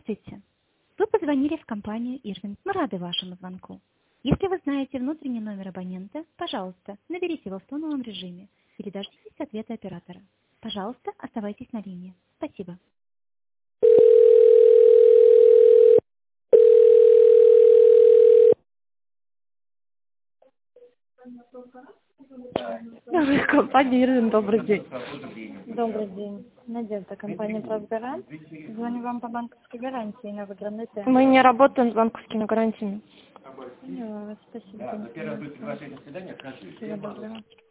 Здравствуйте. Вы позвонили в компанию Ирвинг. Мы рады вашему звонку. Если вы знаете внутренний номер абонента, пожалуйста, наберите его в тоновом режиме или дождитесь ответа оператора. Пожалуйста, оставайтесь на линии. Спасибо. Компания Ирвин, добрый день. Добрый день. Надежда, компания «Плацгарант». Звоню вам по банковской гарантии на выигранный тест. Мы не работаем с банковскими гарантиями. Поняла вас. Спасибо за информацию. Всего доброго.